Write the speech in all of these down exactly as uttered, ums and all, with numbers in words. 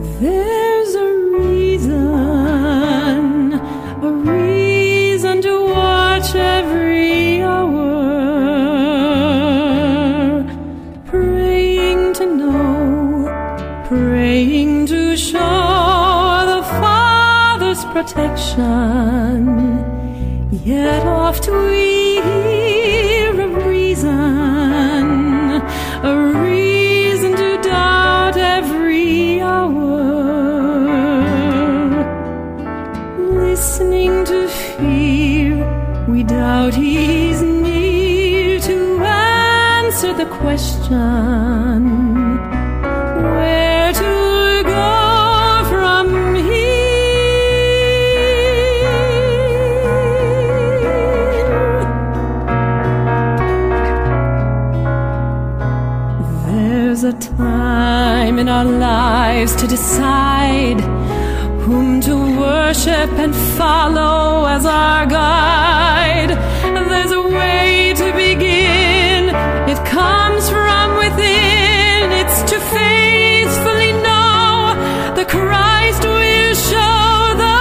There's a reason, a reason to watch every hour, praying to know, praying to show the Father's protection. Yet oft we hear of reason, a reason to doubt every hour, listening to fear, we doubt He's near to answer the question, where to go from here. There's a time in our lives to decide whom to worship and follow as our guide. There's a way to begin, it comes from within. It's to faithfully know the Christ will show the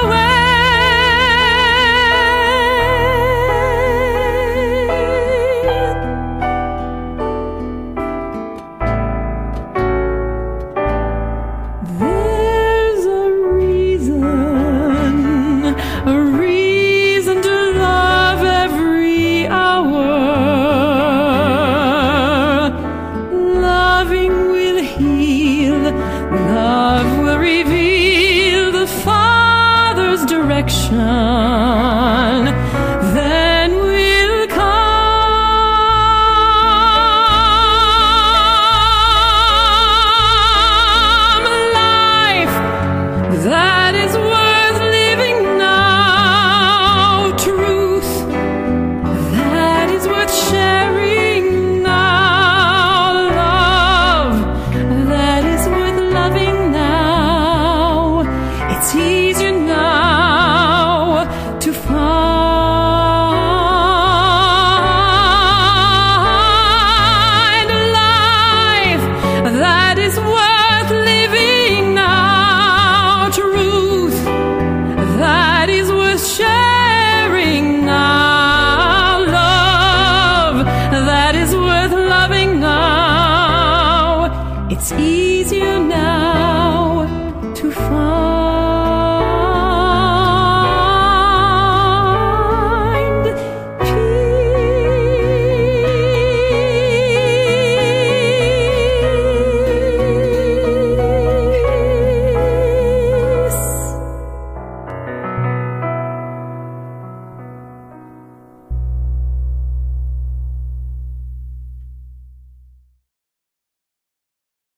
a reason to love every hour. Loving will heal, love will reveal the Father's direction. Then will come life that is worth living now, truth that is worth sharing now, love that is worth loving now. It's easier now to find a life that is worth living now, truth that is worth sharing now, love that is worth loving now. It's easy